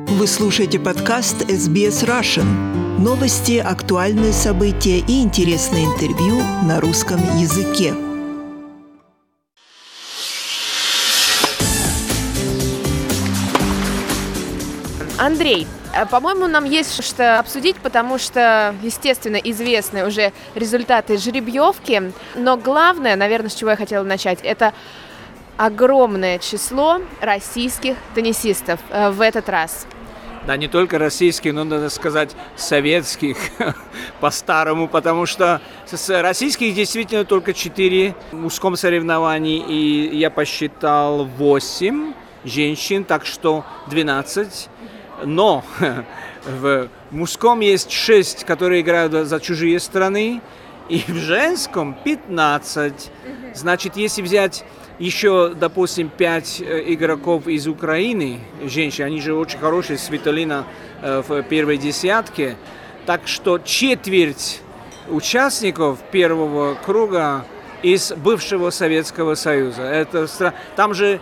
Вы слушаете подкаст SBS Russian. Новости, актуальные события и интересные интервью на русском языке. Андрей, по-моему, нам есть что обсудить, потому что, естественно, известны уже результаты жеребьевки. Но главное, наверное, с чего я хотела начать, это огромное число российских теннисистов в этот раз. Да, не только российских, но, надо сказать, советских по-старому, потому что с российских действительно только 4 в мужском соревновании, и я посчитал 8 женщин, так что 12. Но в мужском есть 6, которые играют за чужие страны, и в женском 15. Значит, если взять еще, допустим, 5 игроков из Украины, женщин, они же очень хорошие, Свитолина в первой десятке, так что четверть участников первого круга из бывшего Советского Союза. Там же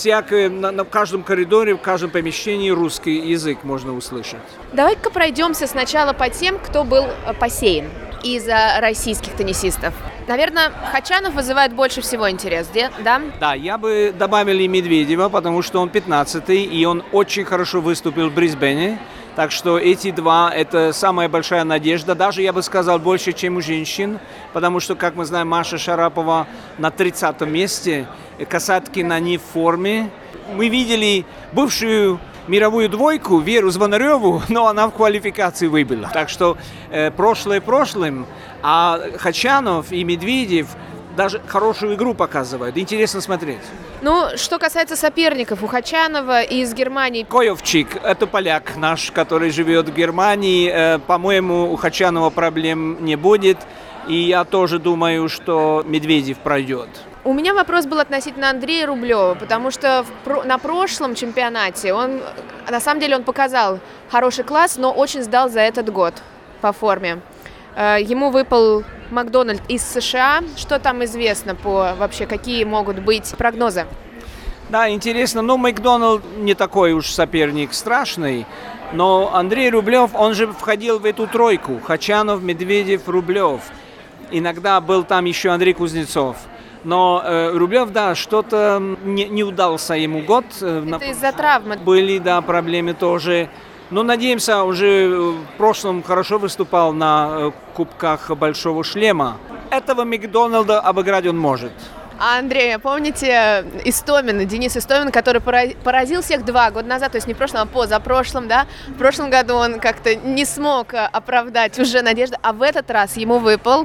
на каждом коридоре, в каждом помещении русский язык можно услышать. Давай-ка пройдемся сначала по тем, кто был посеян из российских теннисистов. Наверное, Хачанов вызывает больше всего интерес, да? Да, я бы добавил и Медведева, потому что он 15-й, и он очень хорошо выступил в Брисбене. Так что эти два – это самая большая надежда, даже, я бы сказал, больше, чем у женщин, потому что, как мы знаем, Маша Шарапова на 30-м месте, Касаткина не в форме. Мы видели бывшую мировую двойку Веру Звонареву, но она в квалификации выбыла. Так что прошлое прошлым, а Хачанов и Медведев даже хорошую игру показывают. Интересно смотреть. Ну, что касается соперников, у Хачанова из Германии... Коевчик, это поляк наш, который живет в Германии. По-моему, у Хачанова проблем не будет. И я тоже думаю, что Медведев пройдет. У меня вопрос был относительно Андрея Рублева, потому что на прошлом чемпионате на самом деле он показал хороший класс, но очень сдал за этот год по форме. Ему выпал Макдональд из США. Что там известно вообще, какие могут быть прогнозы? Да, интересно. Макдональд не такой уж соперник страшный, но Андрей Рублев, он же входил в эту тройку. Хачанов, Медведев, Рублев. Иногда был там еще Андрей Кузнецов. Но Рублев, да, что-то не удался ему год. Это из-за травмы. Были, да, проблемы тоже. Но, надеемся, уже в прошлом хорошо выступал на Кубках Большого Шлема. Этого Макдональда обыграть он может. А Андрей, помните Денис Истомин, который поразил всех 2 года назад, то есть не в прошлом, а позапрошлом, да? В прошлом году он как-то не смог оправдать уже надежду, а в этот раз ему выпал...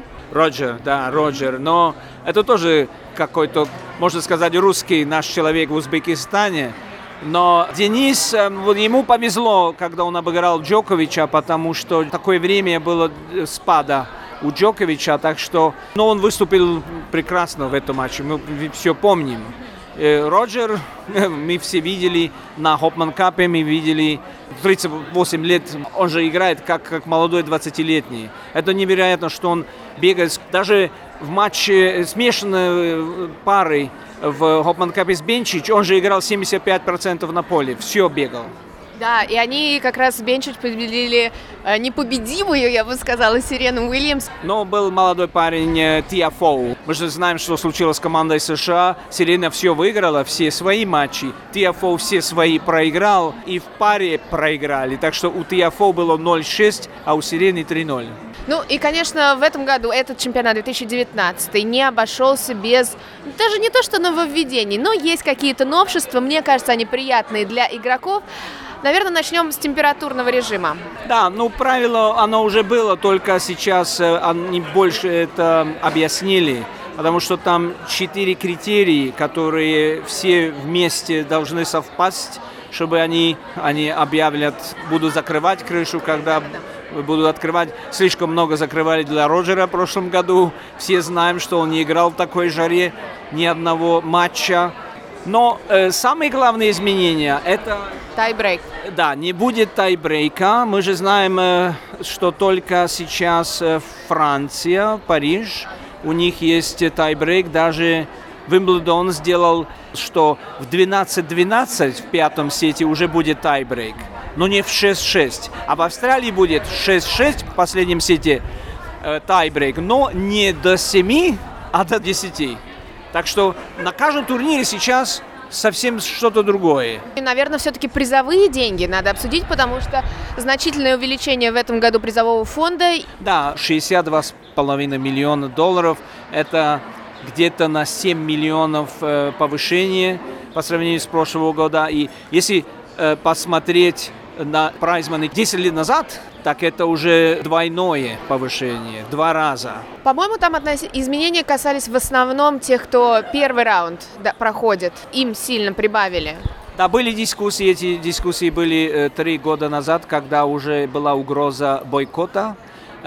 Роджер. Но это тоже какой-то, можно сказать, русский наш человек в Узбекистане. Но Денис, ему повезло, когда он обыграл Джоковича, потому что такое время было спада у Джоковича, так что он выступил прекрасно в этом матче, мы все помним. Роджер, мы все видели на Хопман Капе, мы видели 38 лет, он же играет как молодой 20-летний. Это невероятно, что он бегает даже в матче смешанной пары в Хопман Капе с Бенчич, он же играл 75% на поле, все бегал. Да, и они как раз с Бенчич победили непобедимую, я бы сказала, Сирену Уильямс. Но был молодой парень Тиафоу. Мы же знаем, что случилось с командой США. Сирена все выиграла, все свои матчи. Тиафоу все свои проиграл, и в паре проиграли. Так что у Тиафоу было 0-6, а у Сирены 3-0. Ну и, конечно, в этом году этот чемпионат 2019 не обошелся без, даже не то что нововведений, но есть какие-то новшества. Мне кажется, они приятные для игроков. Наверное, начнем с температурного режима. Да, правило, оно уже было, только сейчас они больше это объяснили, потому что там 4 критерия, которые все вместе должны совпасть, чтобы они объявят, будут закрывать крышу, когда будут открывать. Слишком много закрывали для Роджера в прошлом году. Все знаем, что он не играл в такой жаре ни одного матча. Но самые главные изменения – это… Тайбрейк. Да, не будет тайбрейка. Мы же знаем, что только сейчас Франция, Париж, у них есть тайбрейк. Даже Уимблдон сделал, что в 12-12 в 5-м сете уже будет тайбрейк. но не в 6-6. А в Австралии будет 6-6 в последнем сете тайбрейк, но не до 7, а до 10. Так что на каждом турнире сейчас совсем что-то другое. И, наверное, все-таки призовые деньги надо обсудить, потому что значительное увеличение в этом году призового фонда. Да, $62,5 миллиона. Это где-то на 7 миллионов повышение по сравнению с прошлого года. И если посмотреть на прайзманы 10 лет назад, так это уже двойное повышение, 2 раза. По-моему, там изменения касались в основном тех, кто первый раунд проходит. Им сильно прибавили. Да, были дискуссии. Эти дискуссии были 3 года назад, когда уже была угроза бойкота.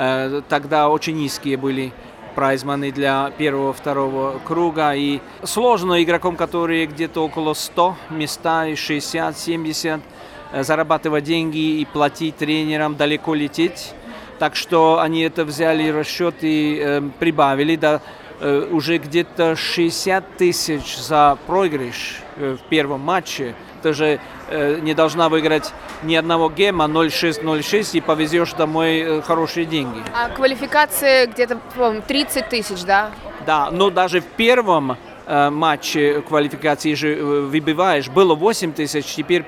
Тогда очень низкие были прайзманы для первого-второго круга. И сложно игрокам, которые где-то около 100 места, 60-70, зарабатывать деньги и платить тренерам, далеко лететь. Так что они это взяли в расчет и прибавили до уже где-то 60 тысяч за проигрыш в первом матче. Ты же не должна выиграть ни одного гейма 0-6 и повезешь домой хорошие деньги. А квалификация где-то 30 тысяч, да? Да, но даже в первом матче квалификации же выбиваешь. Было 8 тысяч, теперь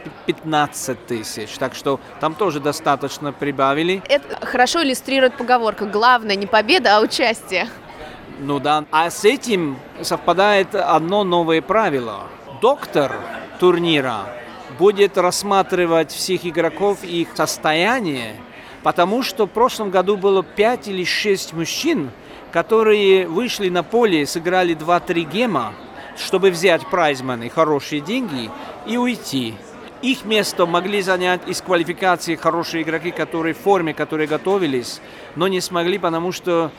15 тысяч. Так что там тоже достаточно прибавили. Это хорошо иллюстрирует поговорка: главное не победа, а участие. Ну да. А с этим совпадает одно новое правило. Доктор турнира будет рассматривать всех игроков и их состояние, потому что в прошлом году было 5 или 6 мужчин, которые вышли на поле, сыграли 2-3 гейма, чтобы взять прайзманы, хорошие деньги, и уйти. Их место могли занять из квалификации хорошие игроки, которые в форме, которые готовились, но не смогли, потому что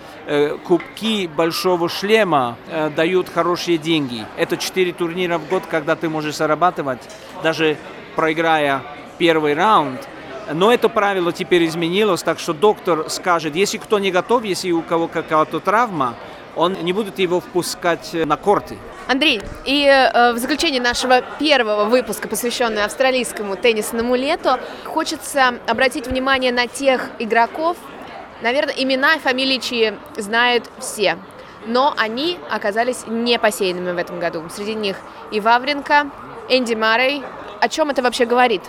кубки большого шлема дают хорошие деньги. Это 4 турнира в год, когда ты можешь зарабатывать, даже проиграя первый раунд. Но это правило теперь изменилось, так что доктор скажет, если кто не готов, если у кого какая-то травма, он не будет его впускать на корты. Андрей, и в заключение нашего первого выпуска, посвященного австралийскому теннисному лету, хочется обратить внимание на тех игроков, наверное, имена и фамилии чьи знают все, но они оказались не посеянными в этом году. Среди них и Вавринка, Энди Маррей. О чем это вообще говорит?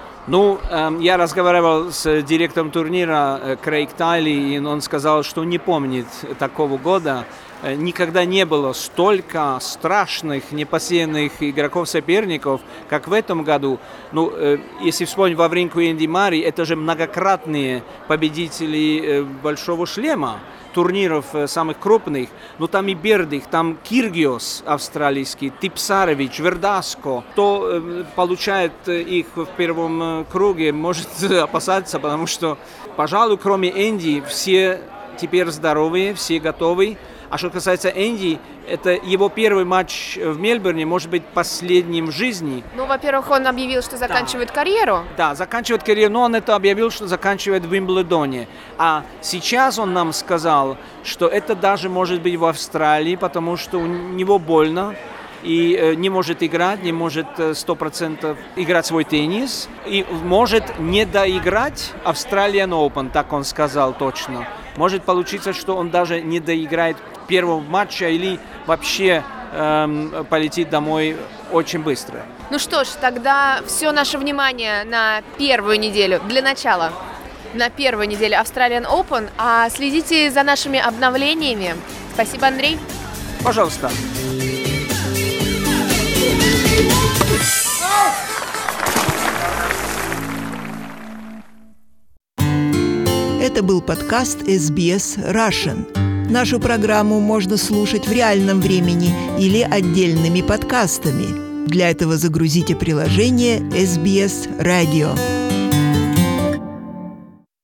Ну, я разговаривал с директором турнира Крейг Тайли, и он сказал, что не помнит такого года. Никогда не было столько страшных, непосеянных игроков-соперников, как в этом году. Ну, если вспомнить Вавринку и Энди Маррей, это же многократные победители большого шлема, турниров самых крупных. Но там и Бердых, там Киргиос австралийский, Типсарович, Вердаско. Кто получает их в первом круге, может опасаться, потому что, пожалуй, кроме Энди, все теперь здоровые, все готовы. А что касается Энди, это его первый матч в Мельбурне, может быть, последним в жизни. Ну, во-первых, он объявил, что заканчивает карьеру. Да, заканчивает карьеру, но он это объявил, что заканчивает в Уимблдоне. А сейчас он нам сказал, что это даже может быть в Австралии, потому что у него больно. И не может играть, не может 100% играть свой теннис. И может не доиграть Australian Open, так он сказал точно. Может получиться, что он даже не доиграет первого матча или вообще полетит домой очень быстро. Ну что ж, тогда все наше внимание на первую неделю, для начала, на первую неделю Australian Open. А следите за нашими обновлениями. Спасибо, Андрей. Пожалуйста. Это был подкаст SBS Russian. Нашу программу можно слушать в реальном времени или отдельными подкастами. Для этого загрузите приложение SBS Radio.